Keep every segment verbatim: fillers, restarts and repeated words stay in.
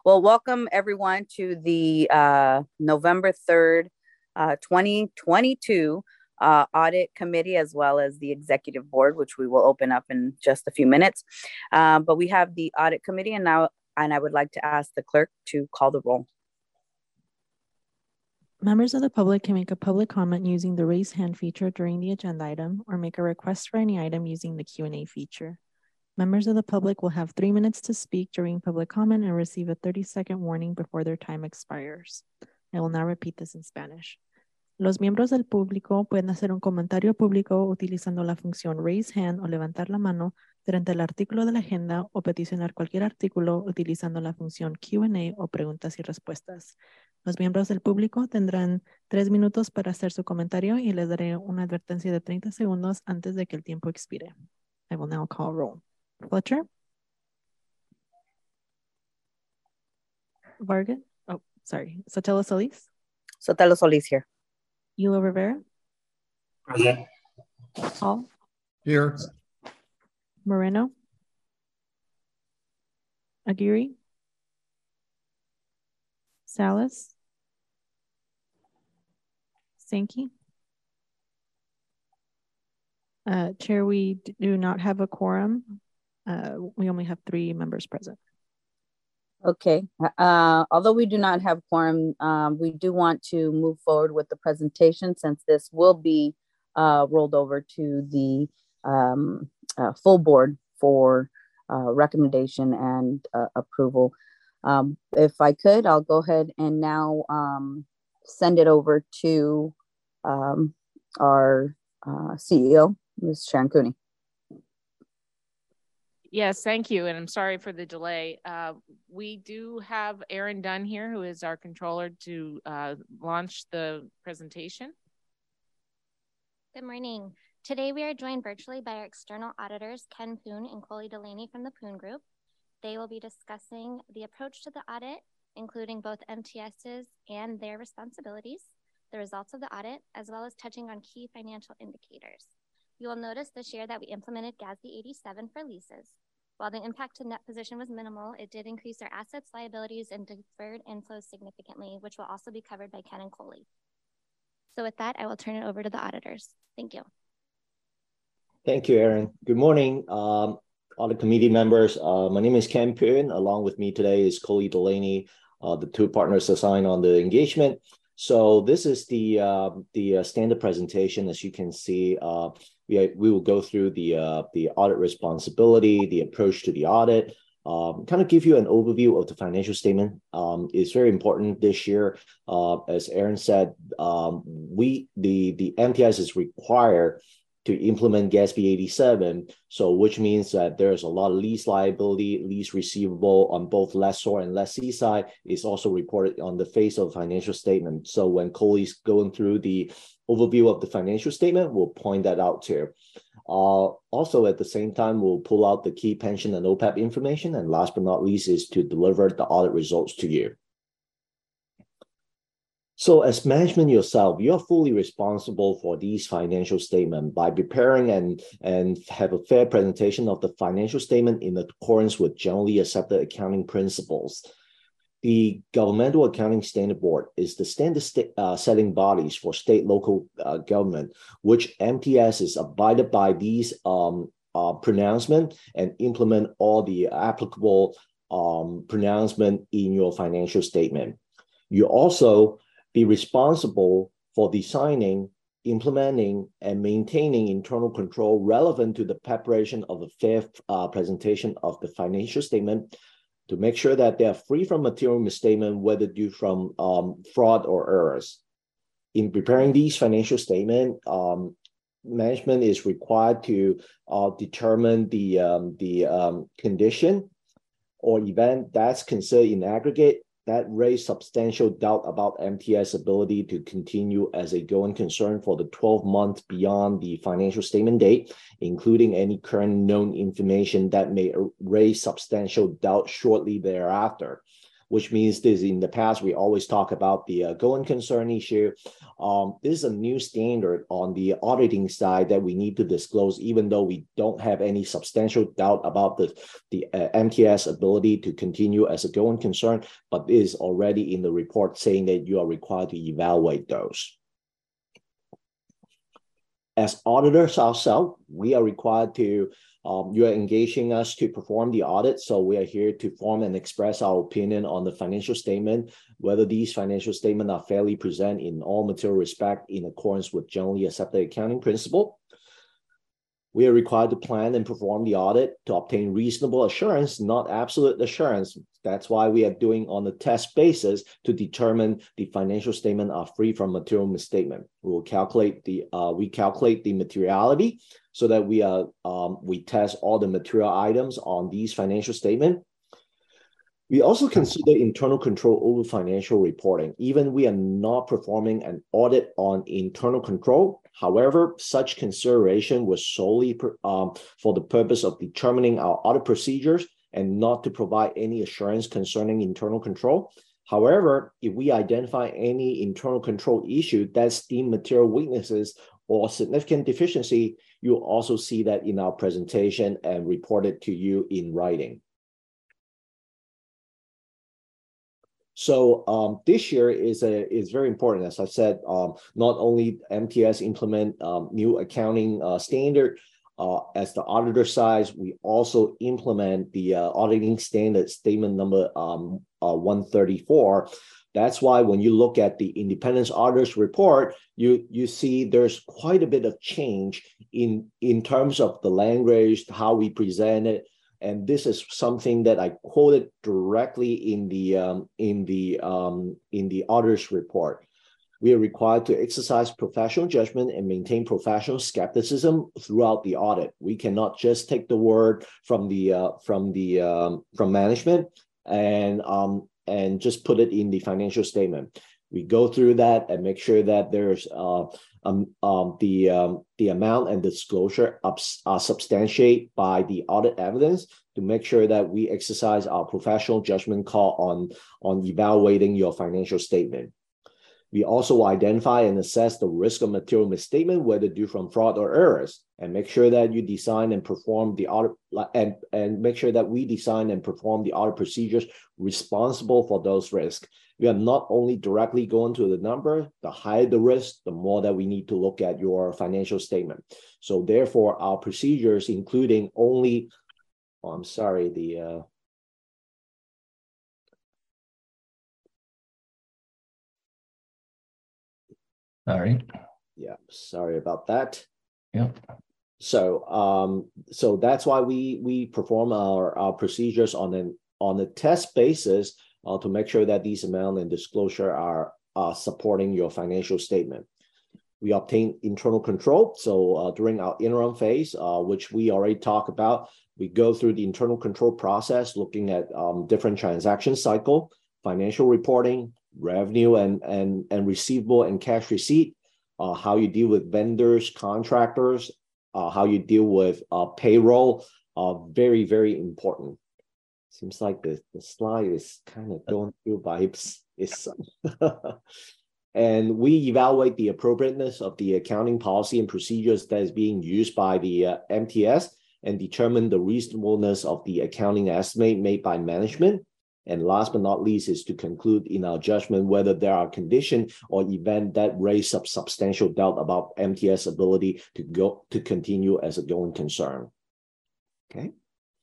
Well, welcome everyone to the uh, November third, uh, twenty twenty-two uh, Audit Committee, as well as the Executive Board, which we will open up in just a few minutes. Uh, but we have the Audit Committee, and now, and I would like to ask the clerk to call the roll. Members of the public can make a public comment using the raise hand feature during the agenda item, or make a request for any item using the Q and A feature. Members of the public will have three minutes to speak during public comment and receive a thirty second warning before their time expires. I will now repeat this in Spanish. Los miembros del público pueden hacer un comentario público utilizando la función raise hand o levantar la mano durante el artículo de la agenda o peticionar cualquier artículo utilizando la función Q and A o preguntas y respuestas. Los miembros del público tendrán tres minutos para hacer su comentario y les daré una advertencia de treinta segundos antes de que el tiempo expire. I will now call roll. Fletcher? Vargas? Oh, sorry. Sotelo Solis? Sotelo Solis here. Eula Rivera? Present. Hall? Here. Moreno? Aguirre? Salas? Sankey? Uh, Chair, we do not have a quorum. Uh, we only have three members present. Okay. Uh, although we do not have quorum, um, we do want to move forward with the presentation since this will be uh, rolled over to the um, uh, full board for uh, recommendation and uh, approval. Um, if I could, I'll go ahead and now um, send it over to um, our uh, C E O, Miz Sharon Cooney. Yes, thank you. And I'm sorry for the delay. Uh, we do have Erin Dunn here, who is our controller, to uh, launch the presentation. Good morning. Today we are joined virtually by our external auditors, Ken Poon and Coley Delaney from the Poon Group. They will be discussing the approach to the audit, including both M T S's and their responsibilities, the results of the audit, as well as touching on key financial indicators. You will notice this year that we implemented G A S B eighty-seven for leases. While the impact to net position was minimal, it did increase our assets, liabilities, and deferred inflows significantly, which will also be covered by Ken and Coley. So with that, I will turn it over to the auditors. Thank you. Thank you, Erin. Good morning, um, audit committee members. Uh, my name is Ken Poon. Along with me today is Coley Delaney, uh, the two partners assigned on the engagement. So this is the uh, the uh, standard presentation. As you can see, uh, we, we will go through the uh, the audit responsibility, the approach to the audit, um, kind of give you an overview of the financial statement. Um, it's very important this year. Uh, as Erin said, um, we the the M T S is required to implement G A S B eighty-seven, so which means that there's a lot of lease liability, lease receivable on both lessor and lessee side is also reported on the face of financial statement. So when Coley's going through the overview of the financial statement, we'll point that out too. Uh, also, at the same time, we'll pull out the key pension and O P E B information, and last but not least is to deliver the audit results to you. So as management yourself, you're fully responsible for these financial statements by preparing and, and have a fair presentation of the financial statement in accordance with generally accepted accounting principles. The Governmental Accounting Standard Board is the standard uh, setting bodies for state local uh, government, which M T S is abided by these um, uh, pronouncements and implement all the applicable um, pronouncement in your financial statement. You also be responsible for designing, implementing, and maintaining internal control relevant to the preparation of a fair uh, presentation of the financial statement to make sure that they are free from material misstatement, whether due from um, fraud or errors. In preparing these financial statements, um, management is required to uh, determine the, um, the um, condition or event that's considered in aggregate that raised substantial doubt about M T S ability to continue as a going concern for the twelve months beyond the financial statement date, including any current known information that may raise substantial doubt shortly thereafter. which means this in the past, we always talk about the uh, going concern issue. Um, this is a new standard on the auditing side that we need to disclose, even though we don't have any substantial doubt about the, the uh, M T S ability to continue as a going concern, but it is already in the report saying that you are required to evaluate those. As auditors ourselves, we are required to, um, you are engaging us to perform the audit. So we are here to form and express our opinion on the financial statement, whether these financial statements are fairly presented in all material respect in accordance with generally accepted accounting principle. We are required to plan and perform the audit to obtain reasonable assurance, not absolute assurance. That's why we are doing on a test basis to determine the financial statement are free from material misstatement. We will calculate the uh, we calculate the materiality so that we are um, we test all the material items on these financial statement. We also consider internal control over financial reporting. Even we are not performing an audit on internal control. However, such consideration was solely per, um, for the purpose of determining our audit procedures and not to provide any assurance concerning internal control. However, if we identify any internal control issue that's deemed material weaknesses or significant deficiency, you'll also see that in our presentation and report it to you in writing. So um, this year is a is very important. As I said, um, not only M T S implement um, new accounting uh, standard uh, as the auditor side, we also implement the uh, auditing standard statement number um, uh, one thirty-four. That's why when you look at the independence auditors report, you you see there's quite a bit of change in in terms of the language, how we present it. And this is something that I quoted directly in the um, in the um, in the auditor's report. We are required to exercise professional judgment and maintain professional skepticism throughout the audit. We cannot just take the word from the uh, from the um, from management and um, and just put it in the financial statement. We go through that and make sure that there's uh, um, um, the um, the amount and disclosure ups, uh, substantiate by the audit evidence to make sure that we exercise our professional judgment call on, on evaluating your financial statement. We also identify and assess the risk of material misstatement, whether due from fraud or errors, and make sure that you design and perform the audit and, and make sure that we design and perform the audit procedures responsible for those risks. We are not only directly going to the number, the higher the risk, the more that we need to look at your financial statement. So therefore, our procedures, including only, oh, I'm sorry, the uh, All right. yeah, sorry about that. Yep. So um, so that's why we we perform our, our procedures on an on a test basis uh, to make sure that these amount and disclosure are uh, supporting your financial statement. We obtain internal control. So uh, during our interim phase, uh, which we already talked about, we go through the internal control process, looking at um, different transaction cycle, financial reporting, revenue and and and receivable and cash receipt, uh, how you deal with vendors, contractors, uh, how you deal with uh, payroll, uh, very, very important. Seems like the, the slide is kind of going through vibes. It's, and we evaluate the appropriateness of the accounting policy and procedures that is being used by the uh, M T S and determine the reasonableness of the accounting estimate made by management. And last but not least is to conclude in our judgment whether there are conditions or events that raise up substantial doubt about M T S ability to go to continue as a going concern. Okay.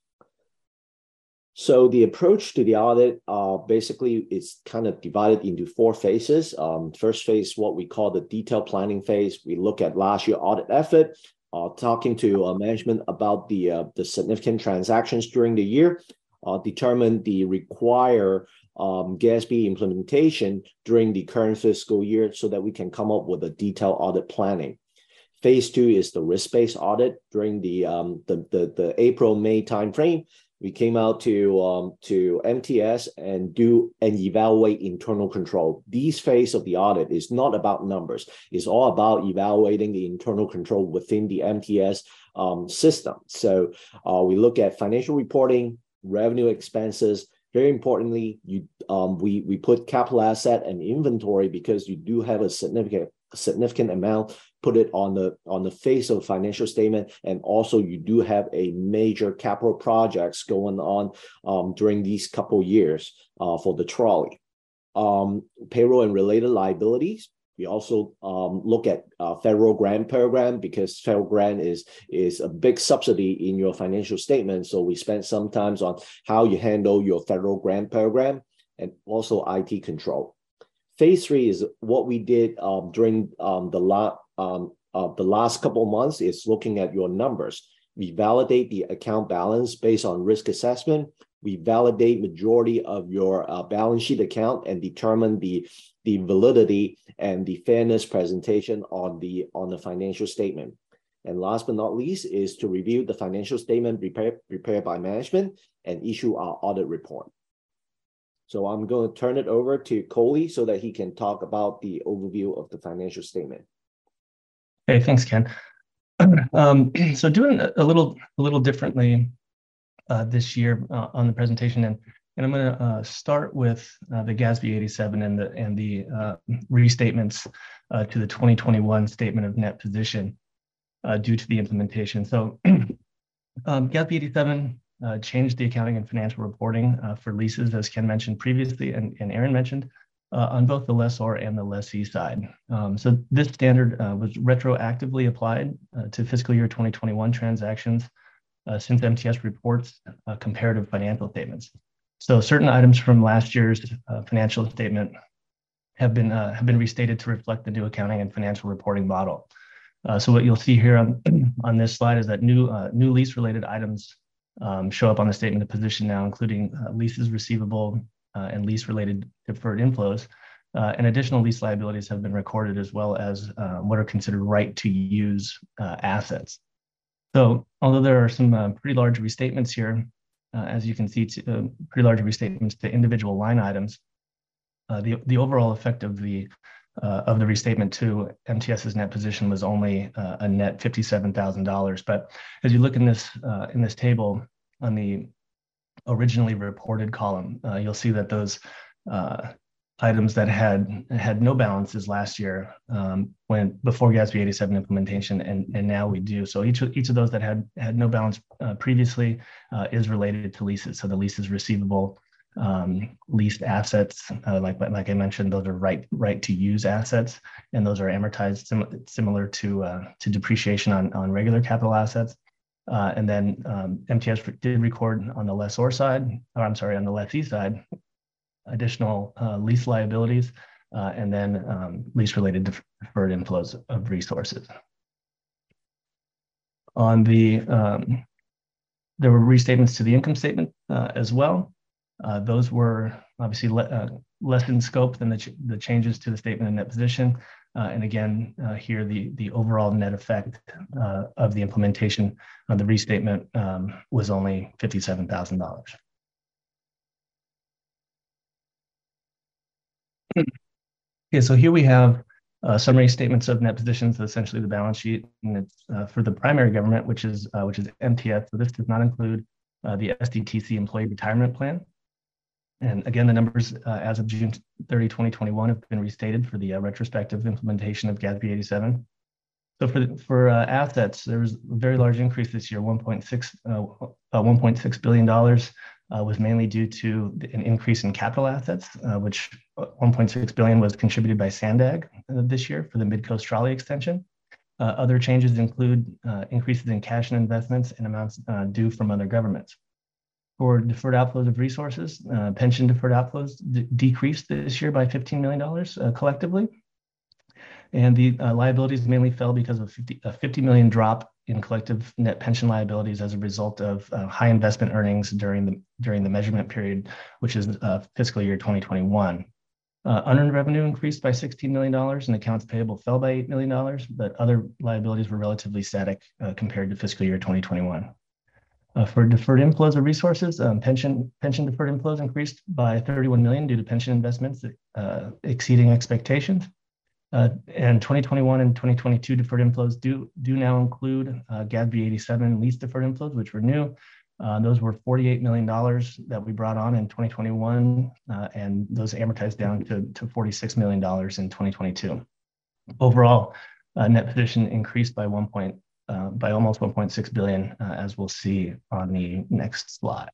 So the approach to the audit uh, basically is kind of divided into four phases. Um, first phase, what we call the detailed planning phase. We look at last year audit effort, uh, talking to uh, management about the uh, the significant transactions during the year. Uh, determine the required um, G A S B implementation during the current fiscal year so that we can come up with a detailed audit planning. Phase two is the risk-based audit. During the, um, the, the, the April-May timeframe, we came out to, um, to M T S and do and evaluate internal control. This phase of the audit is not about numbers. It's all about evaluating the internal control within the M T S um, system. So uh, we look at financial reporting, revenue expenses, Very importantly, you um, we we put capital asset and inventory because you do have a significant significant amount. Put it on the on the face of a financial statement, and also you do have a major capital projects going on um, during these couple years uh, for the trolley. Um, payroll and related liabilities. We also um, look at uh, federal grant program because federal grant is, is a big subsidy in your financial statement. So we spend some time on how you handle your federal grant program and also I T control. Phase three is what we did um, during um, the, la um, uh, the last couple of months is looking at your numbers. We validate the account balance based on risk assessment. We validate majority of your uh, balance sheet account and determine the, the validity and the fairness presentation on the, on the financial statement. And last but not least is to review the financial statement prepared, prepared by management and issue our audit report. So I'm going to turn it over to Coley so that he can talk about the overview of the financial statement. Hey, thanks, Ken. Um, so doing a little, a little differently Uh, this year uh, on the presentation, and and I'm going to uh, start with uh, the GASB eighty-seven and the and the uh, restatements uh, to the twenty twenty-one statement of net position uh, due to the implementation. So um, GASB eighty-seven uh, changed the accounting and financial reporting uh, for leases, as Ken mentioned previously, and and Aaron mentioned uh, on both the lessor and the lessee side. Um, so this standard uh, was retroactively applied uh, to fiscal year twenty twenty-one transactions. Uh, since M T S reports uh, comparative financial statements. So certain items from last year's uh, financial statement have been uh, have been restated to reflect the new accounting and financial reporting model. Uh, so what you'll see here on, on this slide is that new uh, new lease related items um, show up on the statement of position now, including uh, leases receivable uh, and lease related deferred inflows. Uh, and additional lease liabilities have been recorded, as well as uh, what are considered right to use uh, assets. So although there are some uh, pretty large restatements here, uh, as you can see, to, uh, pretty large restatements to individual line items, uh, the, the overall effect of the, uh, of the restatement to MTS's net position was only uh, a net fifty-seven thousand dollars. But as you look in this, uh, in this table on the originally reported column, uh, you'll see that those uh, items that had had no balances last year um, when before GASB eighty-seven implementation, and and now we do. So each of each of those that had had no balance uh, previously uh, is related to leases. So the leases receivable, um, leased assets, uh, like like I mentioned, those are right right to use assets, and those are amortized sim similar to uh, to depreciation on on regular capital assets. Uh, and then um, M T S did record on the lessor side, or I'm sorry, on the lessee side, additional uh, lease liabilities, uh, and then um, lease-related deferred inflows of resources. On the, um, there were restatements to the income statement uh, as well. Uh, those were obviously le uh, less in scope than the, ch the changes to the statement of net position. Uh, and again, uh, here the, the overall net effect uh, of the implementation of the restatement um, was only fifty-seven thousand dollars. Okay, so here we have uh, summary statements of net positions, essentially the balance sheet, and it's uh, for the primary government, which is uh, which is M T S. So this does not include uh, the S D T C employee retirement plan. And again, the numbers uh, as of June thirtieth, twenty twenty-one have been restated for the uh, retrospective implementation of GASB eighty-seven. So for for uh, assets, there was a very large increase this year, one point six uh, uh, one point six billion dollars. Uh, was mainly due to an increase in capital assets, uh, which one point six billion dollars was contributed by SANDAG uh, this year for the Mid-Coast Trolley extension. Uh, other changes include uh, increases in cash and investments and amounts uh, due from other governments. For deferred outflows of resources, uh, pension deferred outflows decreased this year by fifteen million dollars uh, collectively. And the uh, liabilities mainly fell because of a fifty million dollars drop in collective net pension liabilities as a result of uh, high investment earnings during the during the measurement period, which is uh, fiscal year twenty twenty-one. Uh, unearned revenue increased by sixteen million dollars and accounts payable fell by eight million dollars, but other liabilities were relatively static uh, compared to fiscal year twenty twenty-one. Uh, for deferred inflows of resources, um, pension pension deferred inflows increased by thirty-one million dollars due to pension investments uh, exceeding expectations. Uh, and twenty twenty-one and twenty twenty-two deferred inflows do do now include uh, GASB eighty-seven lease deferred inflows, which were new, Uh, those were forty-eight million dollars that we brought on in twenty twenty-one, uh, and those amortized down to, to forty-six million dollars in twenty twenty-two. Overall, uh, net position increased by one point, uh, by almost one point six billion, uh, as we'll see on the next slide.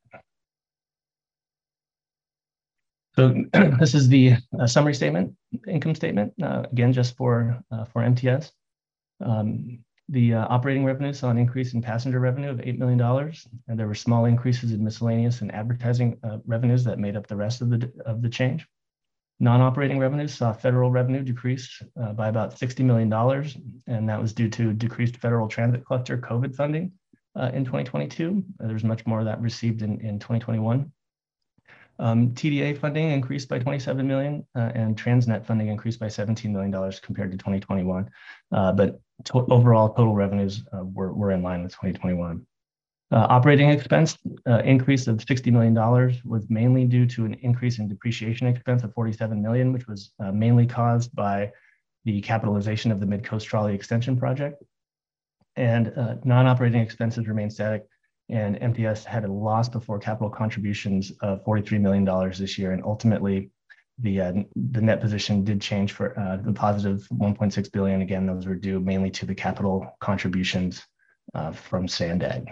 So this is the uh, summary statement, income statement, uh, again, just for, uh, for M T S. Um, the uh, operating revenue saw an increase in passenger revenue of eight million dollars, and there were small increases in miscellaneous and advertising uh, revenues that made up the rest of the, of the change. Non-operating revenues saw federal revenue decrease uh, by about sixty million dollars, and that was due to decreased federal transit cluster COVID funding uh, in twenty twenty-two. Uh, There's much more of that received in, in twenty twenty-one. Um, T D A funding increased by twenty-seven million dollars, uh, and Transnet funding increased by seventeen million dollars compared to twenty twenty-one. Uh, but to overall total revenues uh, were, were in line with twenty twenty-one. Uh, operating expense uh, increase of sixty million dollars was mainly due to an increase in depreciation expense of forty-seven million dollars, which was uh, mainly caused by the capitalization of the Mid-Coast Trolley Extension project. And uh, non-operating expenses remained static, and M T S had a loss before capital contributions of forty-three million dollars this year. And ultimately, the, uh, the net position did change for uh, the positive one point six billion dollars. Again, those were due mainly to the capital contributions uh, from Sandag.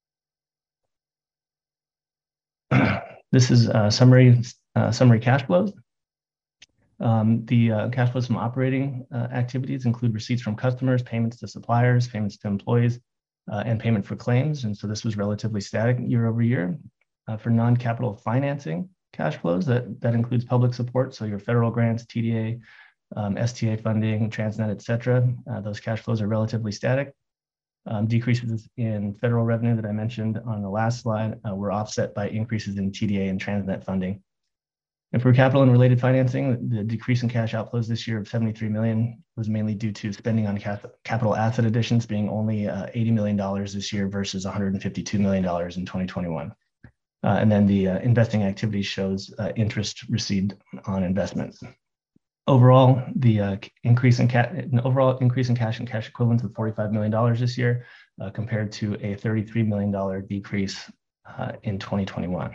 This is uh, summary, uh, summary cash flows. Um, the uh, cash flows from operating uh, activities include receipts from customers, payments to suppliers, payments to employees, uh, and payment for claims. And so this was relatively static year over year. Uh, for non-capital financing cash flows, that, that includes public support, so your federal grants, T D A, um, S T A funding, Transnet, et cetera. Uh, those cash flows are relatively static. Um, decreases in federal revenue that I mentioned on the last slide uh, were offset by increases in T D A and Transnet funding. And for capital and related financing, the decrease in cash outflows this year of seventy-three million dollars was mainly due to spending on capital asset additions being only uh, eighty million dollars this year versus one hundred fifty-two million dollars in twenty twenty-one. Uh, and then the uh, investing activity shows uh, interest received on investments. Overall, the uh, increase in ca- an overall increase in cash and cash equivalents of forty-five million dollars this year, uh, compared to a thirty-three million dollars decrease uh, in twenty twenty-one.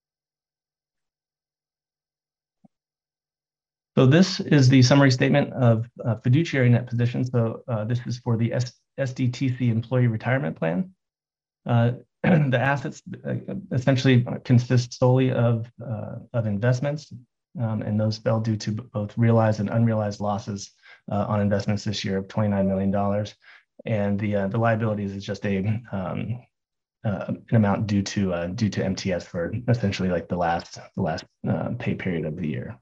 So this is the summary statement of uh, fiduciary net position. So uh, this is for the S- SDTC employee retirement plan. Uh, the assets uh, essentially consist solely of, uh, of investments. Um, and those fell due to both realized and unrealized losses uh, on investments this year of twenty-nine million dollars. And the uh, the liabilities is just a um, uh, an amount due to uh, due to M T S for essentially like the last the last uh, pay period of the year.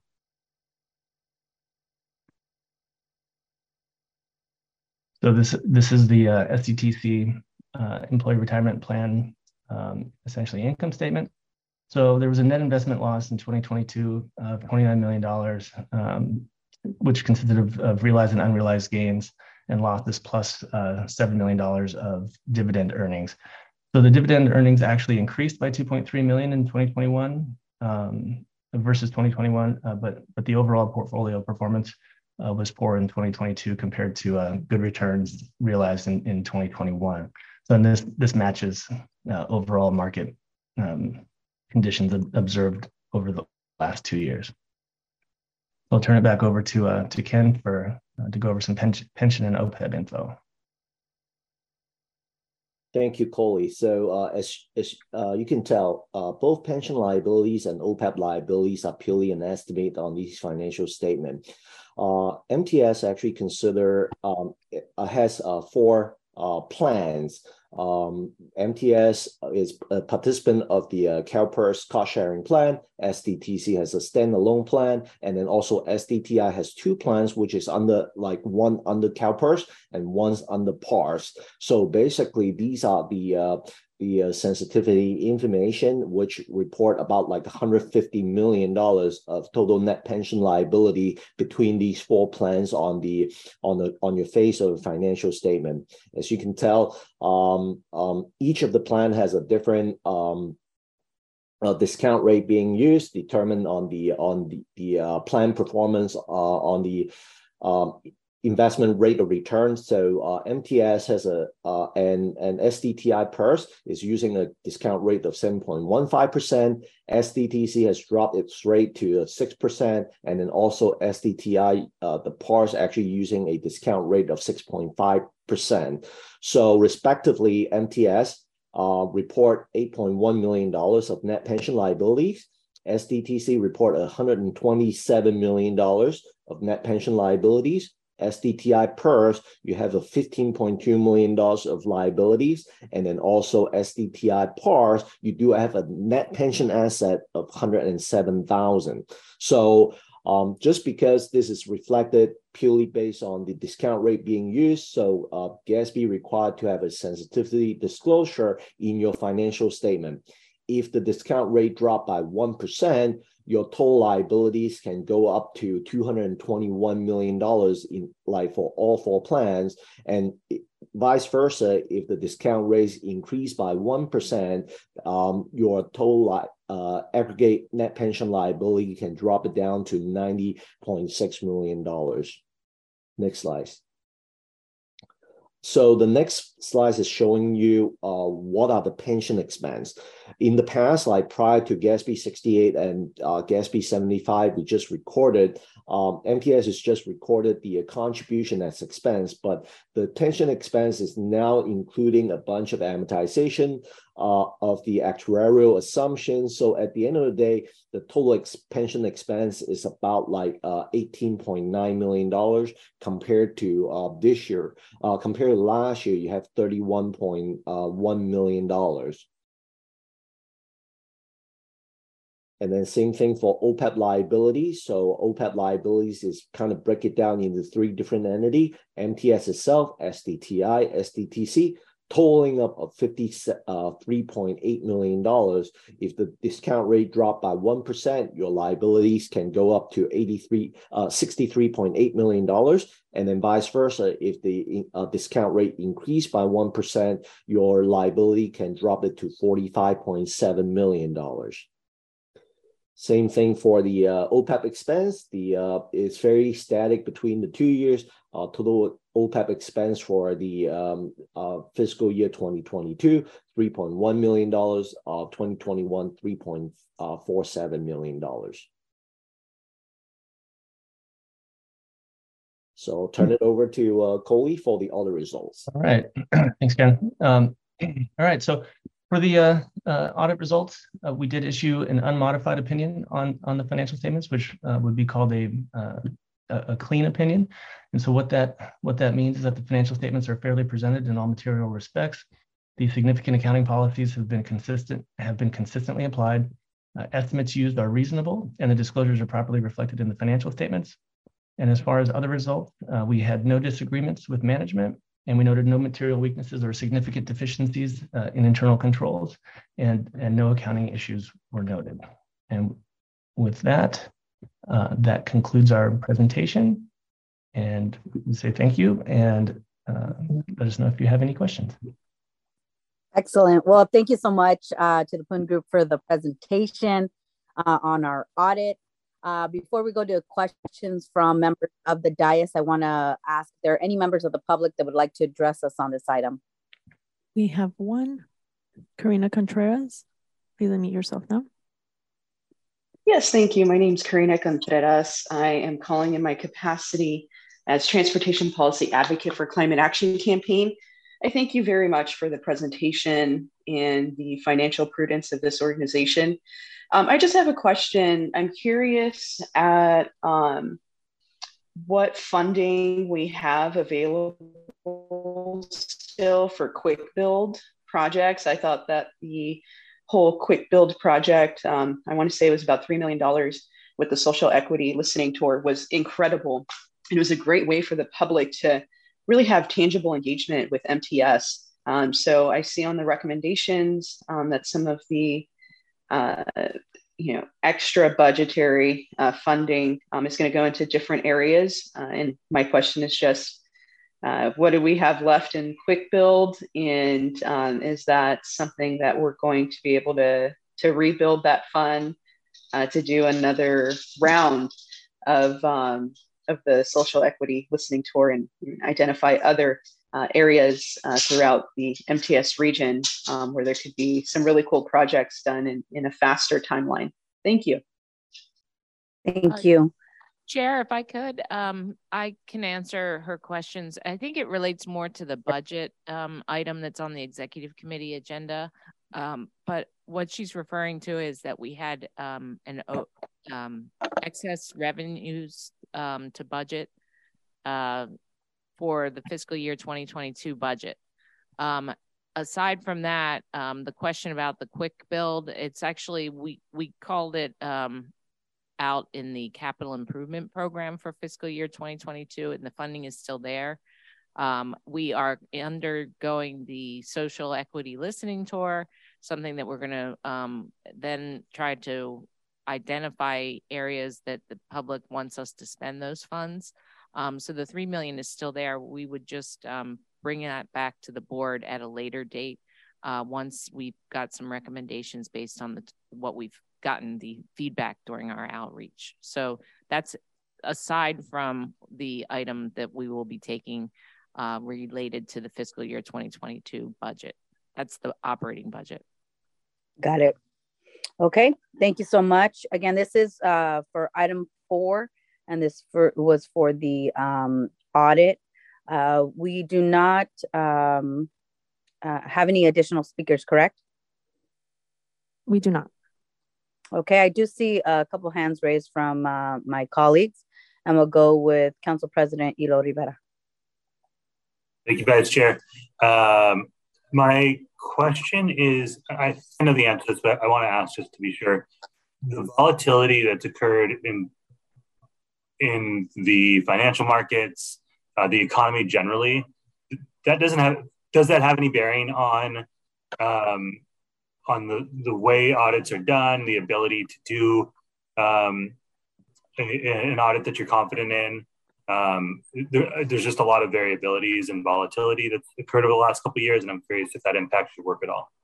So this this is the uh, S D T C uh, employee retirement plan, um, essentially income statement. So there was a net investment loss in twenty twenty-two of twenty-nine million dollars, um, which consisted of, of realized and unrealized gains and losses plus uh, seven million dollars of dividend earnings. So the dividend earnings actually increased by two point three million dollars in twenty twenty-one um, versus twenty twenty-one, uh, but, but the overall portfolio performance uh, was poor in twenty twenty-two compared to uh, good returns realized in, in twenty twenty-one. So this, this matches uh, overall market um, conditions observed over the last two years. I'll turn it back over to uh, to Ken for uh, to go over some pension, pension and O P E B info. Thank you, Coley. So uh, as, as uh, you can tell, uh, both pension liabilities and O P E B liabilities are purely an estimate on these financial statements. Uh, M T S actually consider um, has uh, four uh, plans. Um, M T S is a participant of the uh, CalPERS cost sharing plan. S D T C has a standalone plan, and then also S D T I has two plans, which is under like one under CalPERS and one's under PARS. So basically, these are the uh, the uh, sensitivity information, which report about like one hundred fifty million dollars of total net pension liability between these four plans on the on the on your face of a financial statement. As you can tell, um, um, each of the plan has a different um, uh, discount rate being used, determined on the on the the uh, plan performance uh, on the um, investment rate of return. So uh, M T S has a, uh, and, and S D T I PERS is using a discount rate of seven point one five percent. S D T C has dropped its rate to six percent. And then also S D T I, uh, the PERS actually using a discount rate of six point five percent. So respectively, M T S uh, report eight point one million dollars of net pension liabilities. S D T C report one hundred twenty-seven million dollars of net pension liabilities. S D T I PERS, you have a fifteen point two million dollars of liabilities. And then also S D T I PARS, you do have a net pension asset of one hundred seven thousand dollars. So um, just because this is reflected purely based on the discount rate being used, so uh, G A S B required to have a sensitivity disclosure in your financial statement. If the discount rate dropped by one percent, your total liabilities can go up to two hundred twenty-one million dollars in like for all four plans, and vice versa. If the discount rate increased by one percent, um, your total uh, aggregate net pension liability can drop it down to ninety point six million dollars. Next slide. So the next slide is showing you uh, what are the pension expense. In the past, like prior to G A S B sixty-eight and uh, G A S B seventy-five, we just recorded, um, M T S has just recorded the uh, contribution as expense, but the pension expense is now including a bunch of amortization uh, of the actuarial assumptions. So at the end of the day, the total ex pension expense is about like uh, eighteen point nine million dollars compared to uh, this year. Uh, compared to last year, you have thirty-one point one million dollars. And then same thing for O P E B liabilities. So O P E B liabilities is kind of break it down into three different entities: M T S itself, S D T I, S D T C, totaling up of fifty-three point eight million dollars. If the discount rate dropped by one percent, your liabilities can go up to sixty-three point eight million dollars. And then vice versa, if the uh, discount rate increased by one percent, your liability can drop it to forty-five point seven million dollars. Same thing for the uh, O P E B expense. The uh, it's very static between the two years. Uh, total O P E B expense for the um, uh, fiscal year twenty twenty-two, three point one million dollars. Of uh, twenty twenty-one, three point four seven million dollars. So I'll turn it over to uh, Coley for the audit results. All right, thanks, Ken. Um, all right, so for the uh, uh, audit results, uh, we did issue an unmodified opinion on, on the financial statements, which uh, would be called a, uh, a clean opinion. And so what that, what that means is that the financial statements are fairly presented in all material respects. The significant accounting policies have been consistent, have been consistently applied. Uh, estimates used are reasonable, and the disclosures are properly reflected in the financial statements. And as far as other results, uh, we had no disagreements with management, and we noted no material weaknesses or significant deficiencies uh, in internal controls, and, and no accounting issues were noted. And with that, uh, that concludes our presentation. And we say thank you, and uh, let us know if you have any questions. Excellent. Well, thank you so much uh, to the Poon Group for the presentation uh, on our audit. Uh, before we go to questions from members of the dais, I want to ask if there are any members of the public that would like to address us on this item. We have one. Karina Contreras, please unmute yourself now. Yes, thank you. My name is Karina Contreras. I am calling in my capacity as Transportation Policy Advocate for Climate Action Campaign. I thank you very much for the presentation and the financial prudence of this organization. Um, I just have a question. I'm curious at um, what funding we have available still for quick build projects. I thought that the whole quick build project, um, I want to say it was about three million dollars with the social equity listening tour, was incredible. And it was a great way for the public to really have tangible engagement with M T S. Um, so I see on the recommendations um, that some of the uh, you know, extra budgetary uh, funding um, is going to go into different areas. Uh, and my question is just, uh, what do we have left in quick build? And um, is that something that we're going to be able to, to rebuild that fund uh, to do another round of um, of the social equity listening tour and, and identify other uh, areas uh, throughout the M T S region um, where there could be some really cool projects done in, in a faster timeline. Thank you. Thank uh, you. Chair, if I could, um, I can answer her questions. I think it relates more to the budget um, item that's on the executive committee agenda. Um, but what she's referring to is that we had um, an um, excess revenues um, to budget uh, for the fiscal year twenty twenty-two budget. Um, aside from that, um, the question about the quick build, it's actually, we, we called it um, out in the capital improvement program for fiscal year twenty twenty-two, and the funding is still there. Um, we are undergoing the social equity listening tour, something that we're going to um, then try to identify areas that the public wants us to spend those funds. Um, so the three million dollars is still there. We would just um, bring that back to the board at a later date uh, once we've got some recommendations based on the, what we've gotten the feedback during our outreach. So that's aside from the item that we will be taking uh, related to the fiscal year twenty twenty-two budget. That's the operating budget. Got it. Okay, thank you so much. Again, this is uh, for item four, and this for, was for the um, audit. Uh, we do not um, uh, have any additional speakers, correct? We do not. Okay, I do see a couple hands raised from uh, my colleagues, and we'll go with Council President Elo Rivera. Thank you, Vice Chair. Um, my question is, I know the answer to this, but I want to ask just to be sure. The volatility that's occurred in, in the financial markets, uh, the economy generally, that doesn't have, does that have any bearing on um, on the, the way audits are done, the ability to do um, a, an audit that you're confident in? Um, there, there's just a lot of variabilities and volatility that's occurred over the last couple of years, and I'm curious if that impacts your work at all.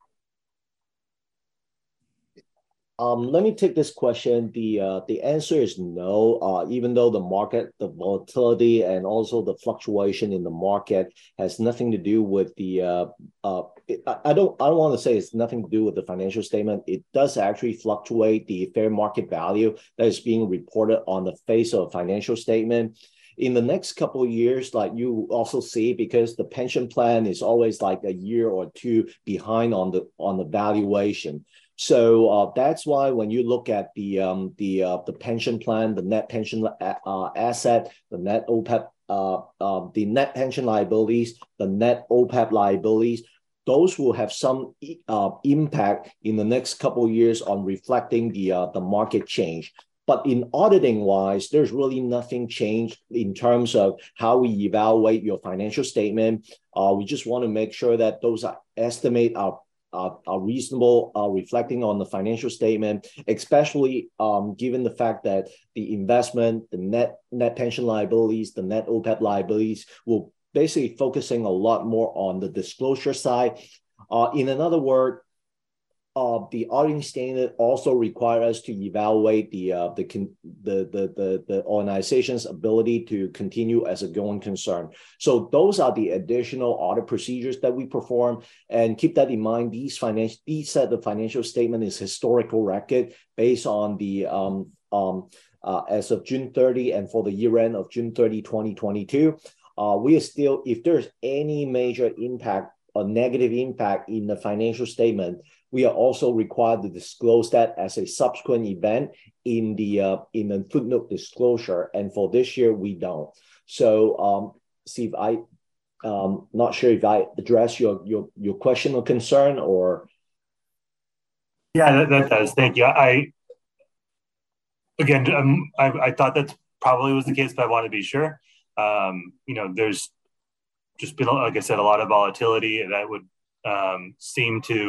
Um, let me take this question. The uh, the answer is no. Uh, even though the market, the volatility, and also the fluctuation in the market has nothing to do with the. Uh, uh, it, I don't. I don't want to say it's nothing to do with the financial statement. It does actually fluctuate the fair market value that is being reported on the face of a financial statement. In the next couple of years, like you also see, because the pension plan is always like a year or two behind on the on the valuation. So uh, that's why when you look at the um, the uh, the pension plan, the net pension uh, asset, the net O P E B, uh, uh, the net pension liabilities, the net O P E B liabilities, those will have some uh, impact in the next couple of years on reflecting the uh, the market change. But in auditing wise, there's really nothing changed in terms of how we evaluate your financial statement. Uh, we just want to make sure that those are estimate are Uh, are reasonable, uh, reflecting on the financial statement, especially um, given the fact that the investment, the net net pension liabilities, the net O P E B liabilities will basically focusing a lot more on the disclosure side. Uh, in another word, uh, the auditing standard also require us to evaluate the, uh, the, the, the, the, the organization's ability to continue as a going concern. So those are the additional audit procedures that we perform. And keep that in mind, these financial, these set of financial statement is historical record based on the, um, um, uh, as of June thirtieth and for the year end of June thirtieth, twenty twenty-two. Uh, we are still, if there's any major impact or negative impact in the financial statement, we are also required to disclose that as a subsequent event in the uh, in the footnote disclosure. And for this year, we don't. So, um, Steve, I um not sure if I address your your your question or concern or. Yeah, that, that does. Thank you. I again, um, I, I thought that probably was the case, but I want to be sure. Um, you know, there's just been, like I said, a lot of volatility that would um, seem to.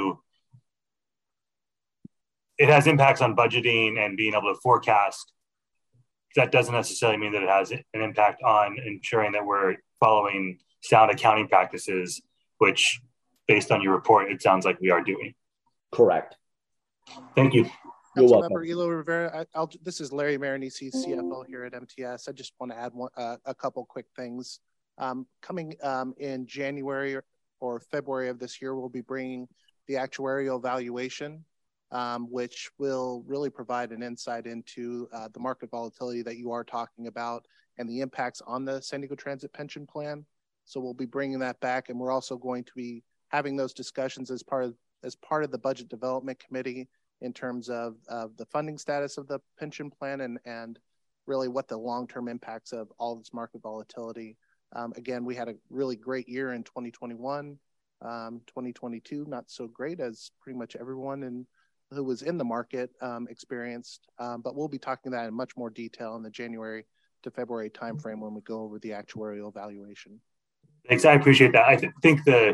It has impacts on budgeting and being able to forecast. That doesn't necessarily mean that it has an impact on ensuring that we're following sound accounting practices, which, based on your report, it sounds like we are doing. Correct. Thank you. You're Councilmember welcome. Elo Rivera, I, I'll, this is Larry Marinisi, C F O here at M T S. I just want to add one, uh, a couple quick things. Um, coming um, in January or, or February of this year, we'll be bringing the actuarial valuation, um, which will really provide an insight into uh, the market volatility that you are talking about and the impacts on the San Diego Transit Pension Plan. So we'll be bringing that back, and we're also going to be having those discussions as part of as part of the Budget Development Committee in terms of, of the funding status of the pension plan and, and really what the long-term impacts of all this market volatility. Um, again, we had a really great year in twenty twenty-one, um, twenty twenty-two, not so great as pretty much everyone in, who was in the market um, experienced, um, but we'll be talking that in much more detail in the January to February timeframe when we go over the actuarial evaluation. Thanks, I appreciate that. I th think the,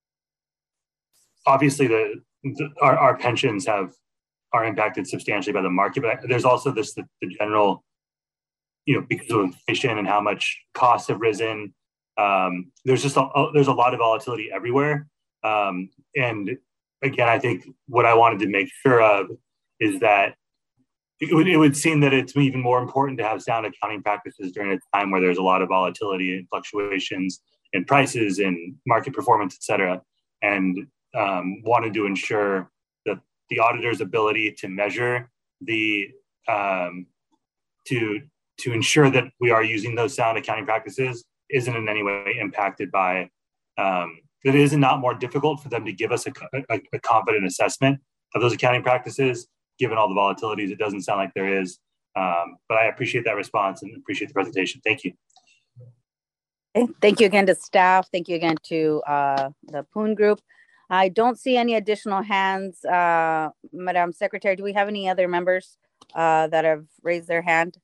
obviously the, the our, our pensions have are impacted substantially by the market, but there's also this, the, the general, you know, because of inflation and how much costs have risen. Um, there's just, a, there's a lot of volatility everywhere. Um, and again, I think what I wanted to make sure of is that it would, it would seem that it's even more important to have sound accounting practices during a time where there's a lot of volatility and fluctuations in prices and market performance, et cetera. And um, wanted to ensure that the auditor's ability to measure the, um, to, to ensure that we are using those sound accounting practices isn't in any way impacted by, um, that it is not more difficult for them to give us a, a, a confident assessment of those accounting practices, given all the volatilities. It doesn't sound like there is, um, but I appreciate that response and appreciate the presentation. Thank you. Thank you again to staff. Thank you again to uh, the Poon Group. I don't see any additional hands. Uh, Madam Secretary, do we have any other members uh, that have raised their hand?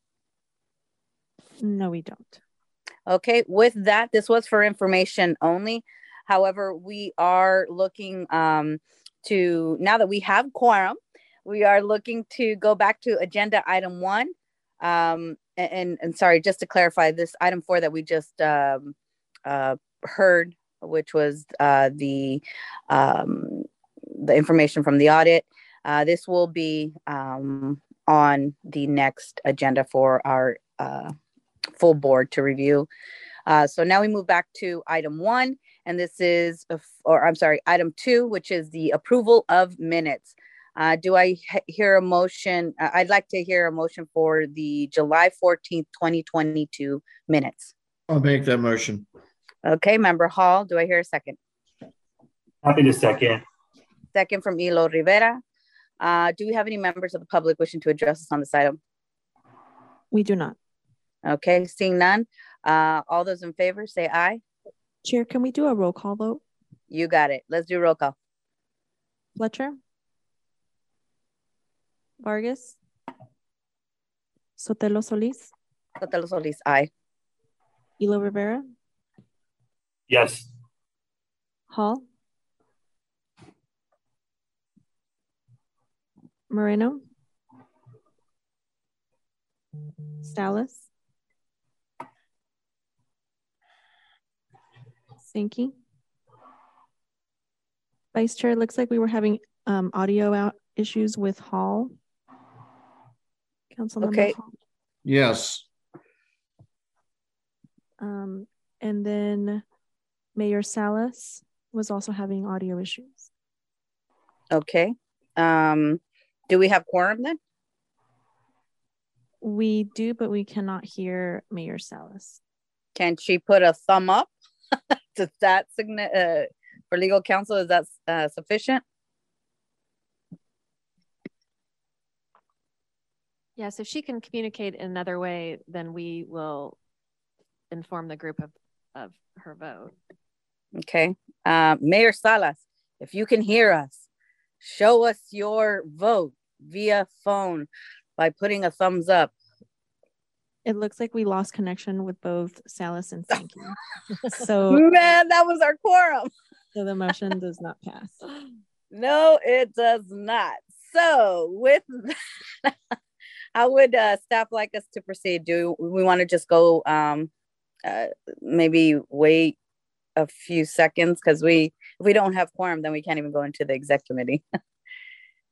No, we don't. Okay, with that, this was for information only. However, we are looking um, to, now that we have quorum, we are looking to go back to agenda item one. Um, and, and, and sorry, just to clarify, this item four that we just um, uh, heard, which was uh, the um, the information from the audit. Uh, this will be um, on the next agenda for our uh, full board to review. Uh, so now we move back to item one, and this is, or I'm sorry, item two, which is the approval of minutes. Uh, do I hear a motion? Uh, I'd like to hear a motion for the July fourteenth, twenty twenty-two minutes. I'll make that motion. Okay, Member Hall, do I hear a second? Happy to second. Second from Elo Rivera. Uh, do we have any members of the public wishing to address us on this item? We do not. Okay, seeing none. Uh, all those in favor say aye. Chair, can we do a roll call vote? You got it. Let's do roll call. Fletcher? Vargas? Sotelo Solis? Sotelo Solis, aye. Elo Rivera? Yes. Hall? Moreno? Salas? Sankey? Vice Chair, it looks like we were having um, audio out issues with Hall. Councilmember Okay. Hall. Yes. Um, and then Mayor Salas was also having audio issues. Okay. Um, do we have quorum then? We do, but we cannot hear Mayor Salas. Can she put a thumb up? Does that sign- uh, for legal counsel, is that uh, sufficient? Yes, if she can communicate in another way, then we will inform the group of, of her vote. Okay. Uh, Mayor Salas, if you can hear us, show us your vote via phone by putting a thumbs up. It looks like we lost connection with both Salas and Sankey. So man, that was our quorum. So the motion does not pass. No, it does not. So with that, how would uh, staff like us to proceed? Do we want to just go um, uh, maybe wait a few seconds? Because we, if we don't have quorum, then we can't even go into the exec committee.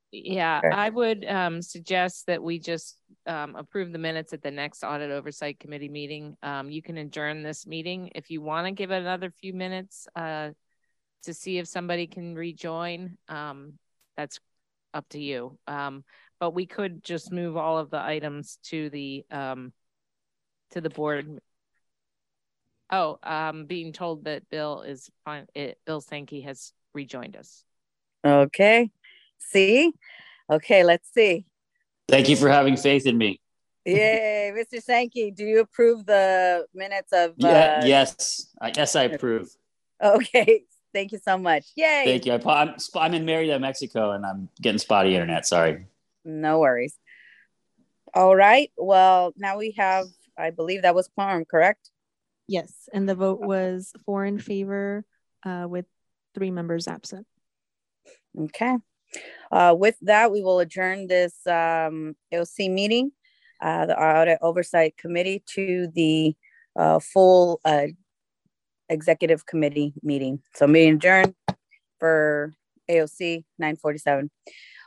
Yeah, Sure. I would um, suggest that we just um, approve the minutes at the next Audit Oversight Committee meeting. Um, you can adjourn this meeting. If you want to give it another few minutes uh, to see if somebody can rejoin, um, that's up to you. Um, but we could just move all of the items to the um, to the board. Oh, um, being told that Bill is fine. It, Bill Sankey has rejoined us. Okay. See? Okay, let's see. Thank you for having faith in me. Yay, Mister Sankey, do you approve the minutes of? Yeah, uh, yes, I guess I approve. Okay, thank you so much. Yay. Thank you. I, I'm, I'm in Merida, Mexico, and I'm getting spotty internet. Sorry. No worries. All right. Well, now we have, I believe that was quorum, correct? Yes, and the vote was four in favor uh, with three members absent. Okay. Uh, with that, we will adjourn this um, A O C meeting, uh, the Audit Oversight Committee, to the uh, full uh, Executive Committee meeting. So meeting adjourned for A O C nine forty-seven.